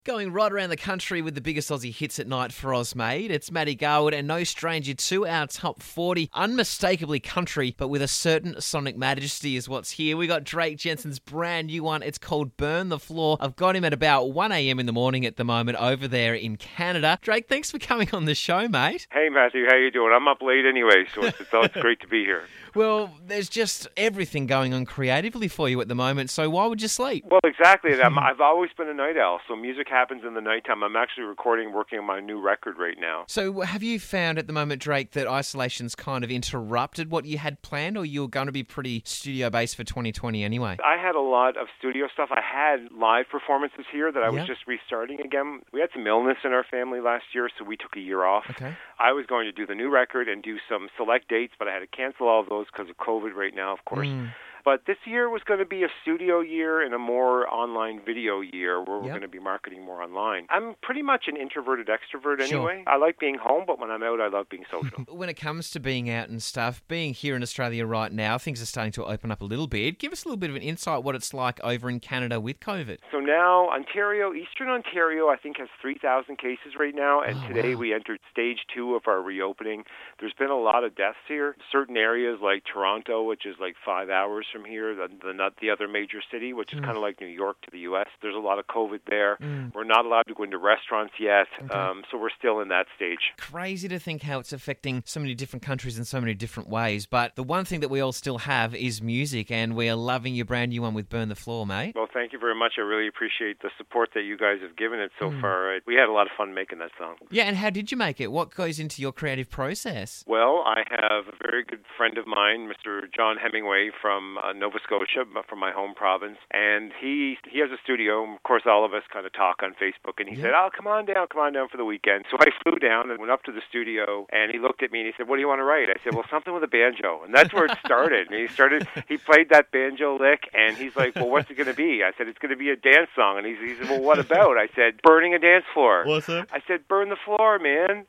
Going right around the country with the biggest Aussie hits at night for Oz, mate. It's Matty Garwood and no stranger to our top 40. Unmistakably country, but with a certain sonic majesty is what's here. We got Drake Jensen's brand new one. It's called Burn the Floor. I've got him at about 1 a.m. in the morning at the moment over there in Canada. Drake, thanks for coming on the show, mate. Hey, Matthew. How you doing? I'm up late anyway, so it's great to be here. Well, there's just everything going on creatively for you at the moment, so why would you sleep? Well, exactly. I've always been a night owl, so music happens in the nighttime. I'm actually working on my new record right now. So have you found at the moment, Drake, that isolation's kind of interrupted what you had planned, or you're going to be pretty studio-based for 2020 anyway? I had a lot of studio stuff. I had live performances here that I was just restarting again. We had some illness in our family last year, so we took a year off. Okay. I was going to do the new record and do some select dates, but I had to cancel all of those because of COVID right now, of course. But this year was going to be a studio year and a more online video year where we're going to be marketing more online. I'm pretty much an introverted extrovert anyway. I like being home, but when I'm out, I love being social. When it comes to being out and stuff, being here in Australia right now, things are starting to open up a little bit. Give us a little bit of an insight what it's like over in Canada with COVID. So now Eastern Ontario, I think has 3,000 cases right now, and today we entered stage 2 of our reopening. There's been a lot of deaths here. Certain areas like Toronto, which is like 5 hours from here, the other major city, which is kind of like New York to the U.S. There's a lot of COVID there. We're not allowed to go into restaurants yet, so we're still in that stage. Crazy to think how it's affecting so many different countries in so many different ways, but the one thing that we all still have is music, and we are loving your brand new one with Burn the Floor, mate. Well, thank you very much. I really appreciate the support that you guys have given it so far. We had a lot of fun making that song. Yeah, and how did you make it? What goes into your creative process? Well, I have a very good friend of mine, Mr. John Hemingway from Nova Scotia, from my home province, and he has a studio. Of course, all of us kind of talk on Facebook, and he said, "Oh, come on down for the weekend." So I flew down and went up to the studio, and he looked at me and he said, "What do you want to write?" I said, "Well, something with a banjo," and that's where it started. And he played that banjo lick, and he's like, "Well, what's it going to be?" I said, "It's going to be a dance song," and he said, "Well, what about?" I said, "Burning a dance floor." What's that? I said, "Burn the floor, man."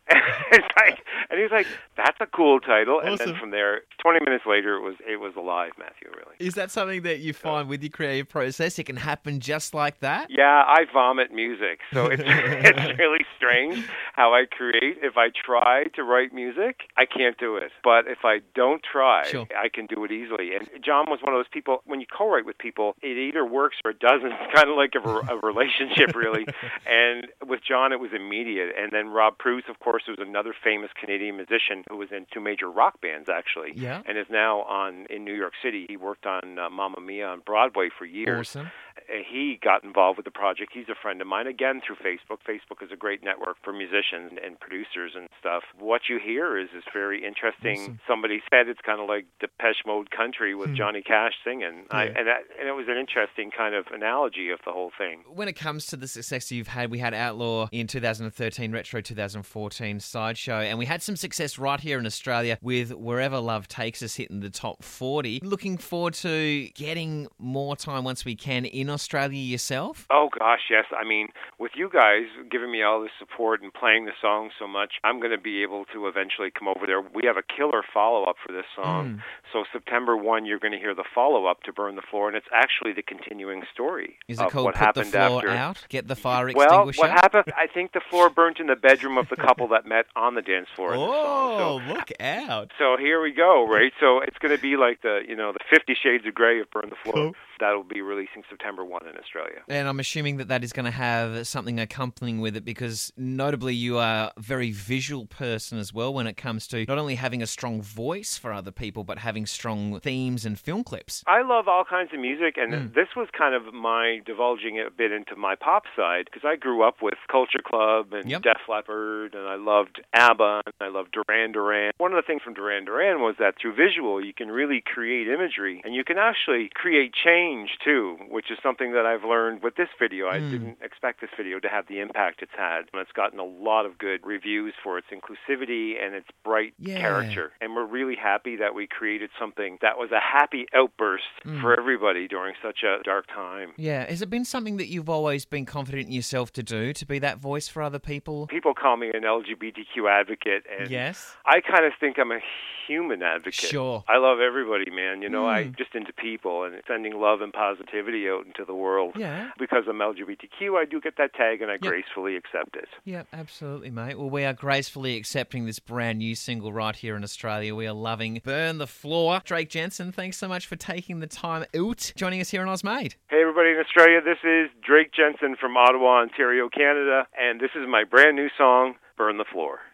And he's like, "That's a cool title." Awesome. And then from there, 20 minutes later, it was alive, Matthew. Really. Is that something that you find with your creative process? It can happen just like that? Yeah, I vomit music, so it's really strange how I create. If I try to write music, I can't do it. But if I don't try, I can do it easily. And John was one of those people, when you co-write with people, it either works or it doesn't. It's kind of like a relationship, really. And with John, it was immediate. And then Rob Pruce, of course, who was another famous Canadian musician who was in 2 major rock bands, actually, and is now in New York City. He worked on Mamma Mia on Broadway for years. Awesome. He got involved with the project. He's a friend of mine, again, through Facebook. Facebook is a great network for musicians and producers and stuff. What you hear is very interesting. Awesome. Somebody said it's kind of like Depeche Mode country with Johnny Cash singing. And it was an interesting kind of analogy of the whole thing. When it comes to the success you've had, we had Outlaw in 2013, Retro 2014 Sideshow, and we had some success right here in Australia with Wherever Love Takes Us hitting the top 40. Looking forward to getting more time once we can in Australia yourself? Oh, gosh, yes. I mean, with you guys giving me all this support and playing the song so much, I'm going to be able to eventually come over there. We have a killer follow-up for this song. So September 1, you're going to hear the follow-up to Burn the Floor, and it's actually the continuing story. Is it called what Put the happened Floor after. Out? Get the fire extinguisher? Well, what happened, I think the floor burnt in the bedroom of the couple that met on the dance floor. Oh, look out. So here we go, right? So it's going to be like the 50 Shades of Grey of Burn the Floor. Cool. That'll be releasing September 1 in Australia. And I'm assuming that is going to have something accompanying with it because notably you are a very visual person as well when it comes to not only having a strong voice for other people but having strong themes and film clips. I love all kinds of music, and this was kind of my divulging a bit into my pop side because I grew up with Culture Club and Def Leppard, and I loved ABBA, and I loved Duran Duran. One of the things from Duran Duran was that through visual you can really create imagery, and you can actually create change too, which is something that I've learned with this video. I didn't expect this video to have the impact it's had, and it's gotten a lot of good reviews for its inclusivity and its bright character. And we're really happy that we created something that was a happy outburst for everybody during such a dark time. Yeah. Has it been something that you've always been confident in yourself to do, to be that voice for other people? People call me an LGBTQ advocate, and yes, I kind of think I'm a human advocate. Sure. I love everybody, man. just into people and sending love and positivity out into the world. Yeah. Because I'm LGBTQ, I do get that tag and I gracefully accept it. Yeah, absolutely, mate. Well, we are gracefully accepting this brand new single right here in Australia. We are loving Burn the Floor. Drake Jensen, thanks so much for taking the time out, joining us here on Ozmade. Hey, everybody in Australia. This is Drake Jensen from Ottawa, Ontario, Canada, and this is my brand new song, Burn the Floor.